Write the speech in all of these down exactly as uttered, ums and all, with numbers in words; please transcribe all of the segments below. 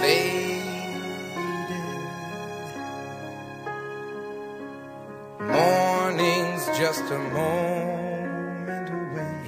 faded. Morning's just a moment away.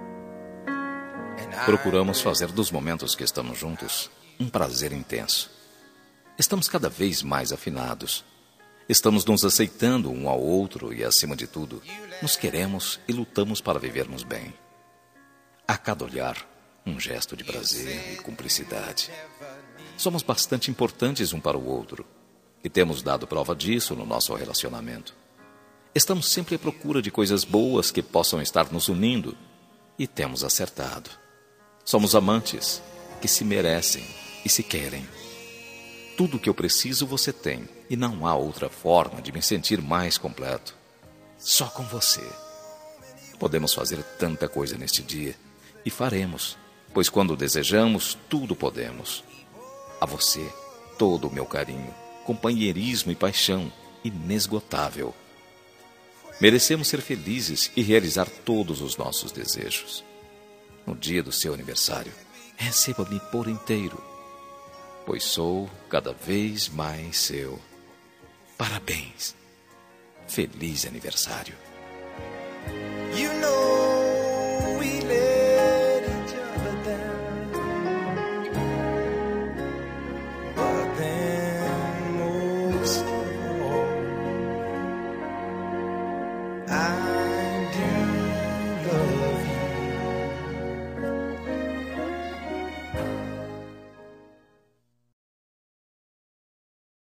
Procuramos fazer dos momentos que estamos juntos um prazer intenso. Estamos cada vez mais afinados. Estamos nos aceitando um ao outro e, acima de tudo, nos queremos e lutamos para vivermos bem. A cada olhar, um gesto de prazer e cumplicidade. Somos bastante importantes um para o outro e temos dado prova disso no nosso relacionamento. Estamos sempre à procura de coisas boas que possam estar nos unindo e temos acertado. Somos amantes que se merecem e se querem. Tudo o que eu preciso você tem e não há outra forma de me sentir mais completo. Só com você. Podemos fazer tanta coisa neste dia e faremos, pois quando desejamos, tudo podemos. A você, todo o meu carinho, companheirismo e paixão inesgotável. Merecemos ser felizes e realizar todos os nossos desejos. No dia do seu aniversário, receba-me por inteiro, pois sou cada vez mais seu. Parabéns. Feliz aniversário.